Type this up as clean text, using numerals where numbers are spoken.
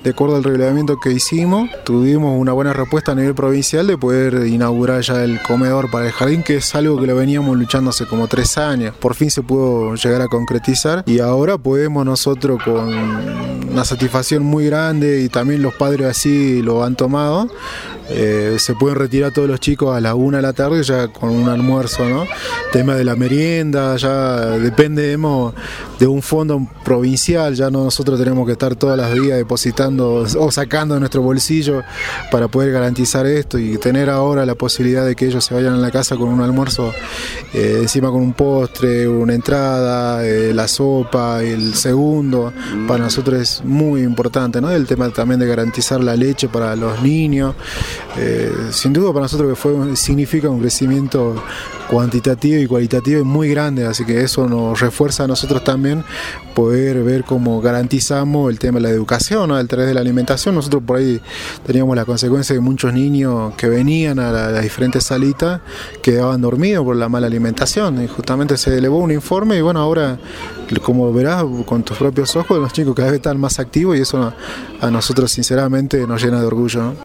de acuerdo al reglamento que hicimos, tuvimos una buena respuesta a nivel provincial de poder inaugurar ya el comedor para el jardín, que es algo que lo veníamos luchando hace como 3 años. Por fin se pudo llegar a concretizar y ahora podemos nosotros, con una satisfacción muy grande, y también los padres así lo han tomado, se pueden retirar todos los chicos a las 1 de la tarde ya con un almuerzo, ¿no? Tema de la merienda, ya dependemos de un fondo provincial, ya no nosotros tenemos que estar todas las días depositando o sacando de nuestro bolsillo para poder garantizar esto, y tener ahora la posibilidad de que ellos se vayan a la casa con un almuerzo, encima con un postre, una entrada, la sopa, el segundo, para nosotros es muy importante, ¿no? El tema también de garantizar la leche para los niños. Sin duda para nosotros que significa un crecimiento cuantitativo y cualitativo muy grande, así que eso nos refuerza a nosotros también poder ver cómo garantizamos el tema de la educación, ¿no? A través de la alimentación. Nosotros por ahí teníamos la consecuencia de muchos niños que venían a las diferentes salitas quedaban dormidos por la mala alimentación, y justamente se elevó un informe, y bueno, ahora como verás con tus propios ojos, los chicos cada vez están más activos, y eso a nosotros sinceramente nos llena de orgullo, ¿no?